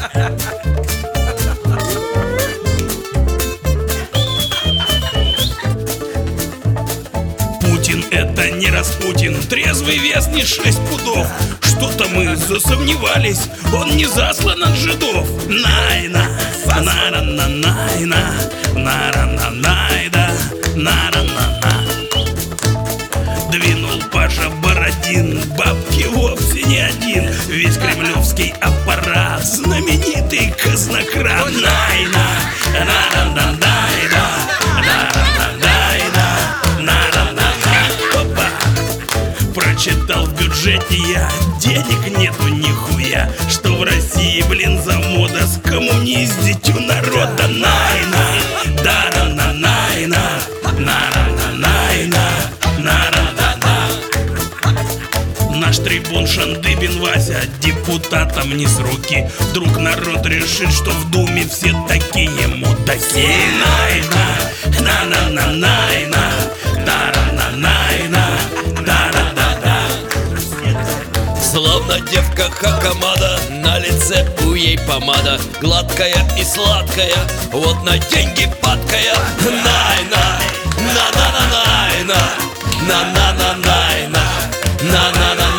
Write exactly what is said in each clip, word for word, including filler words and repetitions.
Путин — это не Распутин, трезвый вес не шесть пудов. Что-то мы засомневались, он не заслан от жидов. Найна, на-на-на-найна, на-на-на-найда, на-на-на-на. Двинул Паша Бородин, бабки вовсе не один. Весь кремлевский аппарат, знаменитый казнократ. Найна, на-на-на-найда, на-на-на-найда, на-на-на-на. Опа! Прочитал в бюджете я, денег нету нихуя. Что в России, блин, за мода скоммуниздить у народа. Найна, да-на-на-найна, на-на-на-найна, на-на-на-на. Наш трибун Шандыбин Вася депутатом не с руки. Вдруг народ решит, что в Думе все такие мудаки. Найна, на-на-на-найна, да-на-на-найна, да-на-на-на. Словно девка Хакамада, на лице у ей помада, гладкая и сладкая, вот на деньги падкая. Найна, на-на-на-найна, на-на-на-найна, на-на-на-на.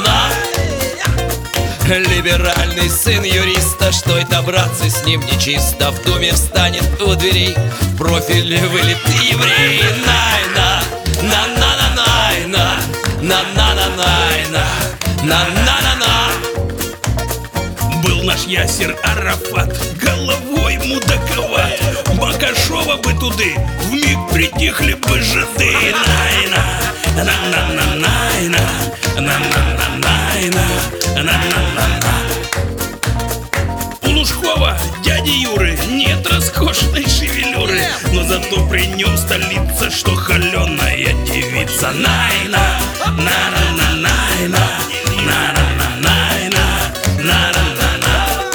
Либеральный сын юриста, что это, братцы, с ним нечисто. В Думе встанет у дверей, в профиль вылет еврей. Найна, на-на-на-найна, на-на-на-найна, на-на-на-на. Был наш Ясир Арафат, головой мудаковат. Макашова бы туды, вмиг притихли бы жиды. Найна, на-на-на-найна, на-на-на-найна, на-на-на-на. У Лужкова, дяди Юры, нет роскошной шевелюры, но зато при нем столица, что холеная девица. Найна, на-на-на-найна, на-на-на-найна, на-на-на-на.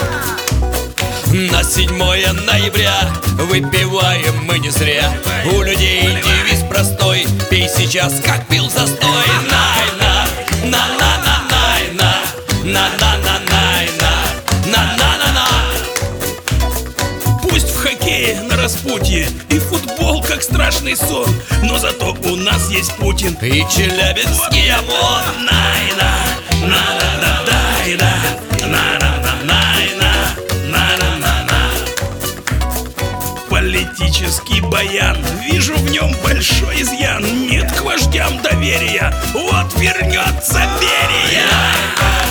На седьмое ноября выпиваем мы не зря. У людей девиз простой: пей сейчас, как пил застой. Найна, на-на-на-найна, на-на-на-найна, на-на-на-на. Пусть в хоккее на распутье и футбол как страшный сон, но зато у нас есть Путин и челябинский ОМОН. Найна, на-на-на-найна, на-на-на-найна, на-на-на-на. Политический баян, вижу в нем большой изъян. Нет к вождям доверия, вот вернется Берия.